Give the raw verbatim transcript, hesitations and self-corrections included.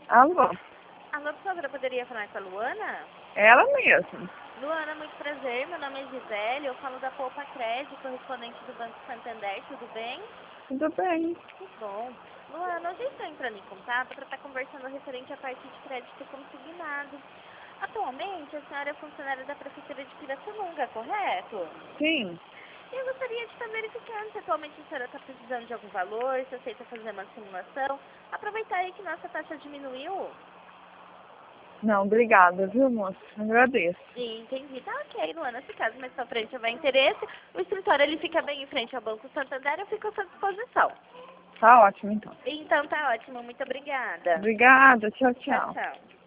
Alô? Alô, por favor, eu poderia falar com a Luana? Ela mesmo. Luana, muito prazer, meu nome é Gisele, eu falo da Poupa Crédito, correspondente do Banco Santander, tudo bem? Tudo bem. Que bom. Luana, hoje estou entrando em contato para estar conversando referente à parte de crédito consignado. Atualmente, a senhora é funcionária da Prefeitura de Pirassununga, correto? Sim. E eu gostaria de estar verificando se atualmente a senhora está precisando de algum valor, se aceita fazer uma simulação. Aproveitar aí que nossa taxa diminuiu. Não, obrigada, viu, moça? Agradeço. Entendi. Tá ok, Luana. Se caso mais pra frente houver interesse, o escritório ele fica bem em frente ao Banco Santander, eu fico à sua disposição. Tá ótimo, então. Então tá ótimo. Muito obrigada. Obrigada. Tchau, Tchau, tchau. tchau.